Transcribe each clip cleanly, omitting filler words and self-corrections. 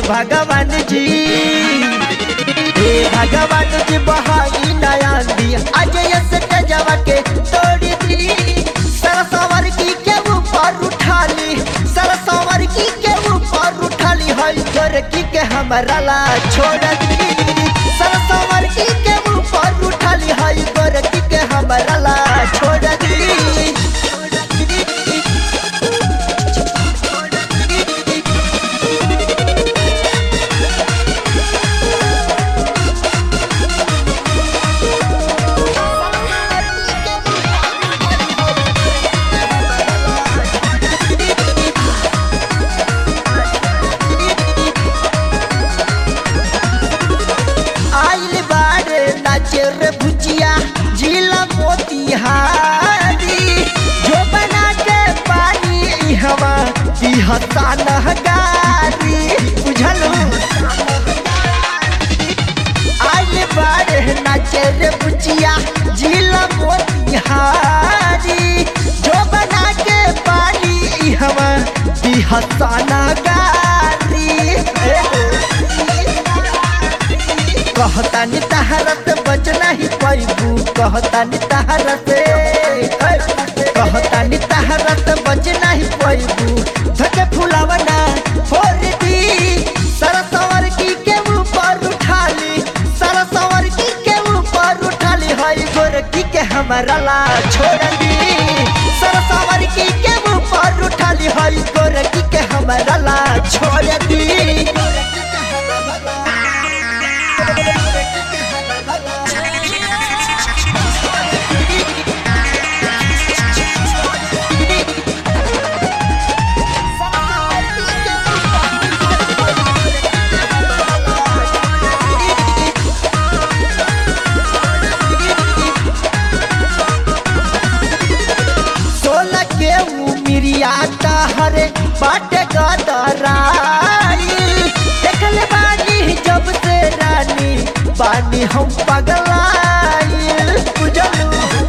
भगवान जी, हे भगवान जी बहाई नया दिया आज ये सजवा के तोड़ दी। सरसवर की के ऊपर उठा ली, सरसवर की के ऊपर उठा ली, हई गोरकी के हमारा ला छोड़ दी। सरसवर की के ऊपर उठा ली, हई गोरकी के हमारा ला छोड़ दी। रे भुजिया जिला मोतिहारी, जो बना के पानी हवा दिहता नहगारी, बुझलू आइले बारे नाचे रे भुजिया जिला मोतिहारी, जो बना के पानी हवा दिहता नहगारी। कहता नि तहरत बच नहीं पैबू, कहता नि तहरत, कहता नि तहरत बच नहीं पैबू, धके फुलावना फोड़ दी। सरसवर की के ऊपर उठा ली, सरसवर की के ऊपर उठा ली, हई गोरकी के हमारा ला छोड़ दी। सरसवर की के ऊपर उठा ली, हई गोरकी के हमारा ला छोड़ दी। हरे बाटे गदराई, देखल बानी जब से रानी पानी हम पगलाइल, बुझलू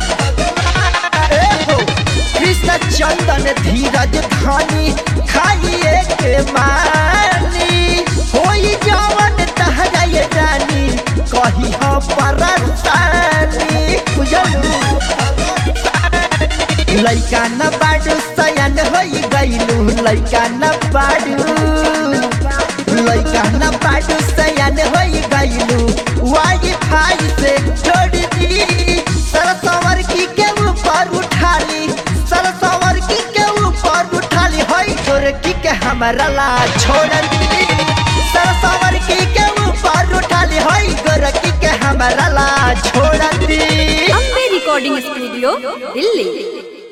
कृष्ण चंदन धीरज धानी खाइए के मानी, होई जवन तहरा ये रानी कही हम परसानी, बुझलू लइका न बाडू सयान होई गइलू, लइका न बाडू, लइका न बाडू सयान होई गइलू, वाईफाई से जोड़ दी। सरसवर की के ऊपर उठा ली, सरसवर की के ऊपर उठा ली, हई गोरकी के हमारा ला छोड़ दी। सरसवर की के ऊपर उठा ली, हई गोरकी के हमारा ला छोड़ दी। Ambe recording studio Delhi.